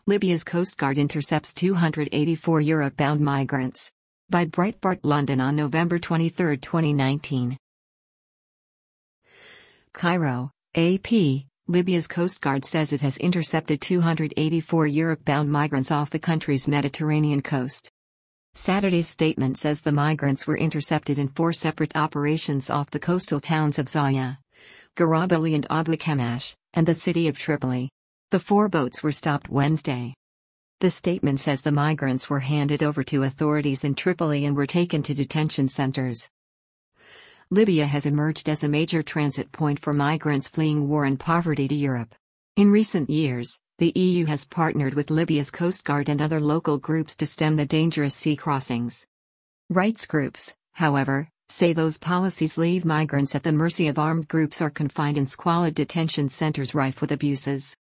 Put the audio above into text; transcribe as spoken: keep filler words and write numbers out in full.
Libya's Coast Guard intercepts two hundred eighty-four Europe-bound migrants. By Breitbart London on November twenty-third, twenty nineteen. Cairo, A P. Libya's Coast Guard says it has intercepted two hundred eighty-four Europe-bound migrants off the country's Mediterranean coast. Saturday's statement says the migrants were intercepted in four separate operations off the coastal towns of Zaya, Garabali and Abu Kamash, and the city of Tripoli. The four boats were stopped Wednesday. The statement says the migrants were handed over to authorities in Tripoli and were taken to detention centers. Libya has emerged as a major transit point for migrants fleeing war and poverty to Europe. In recent years, the E U has partnered with Libya's Coast Guard and other local groups to stem the dangerous sea crossings. Rights groups, however, say those policies leave migrants at the mercy of armed groups or confined in squalid detention centers rife with abuses.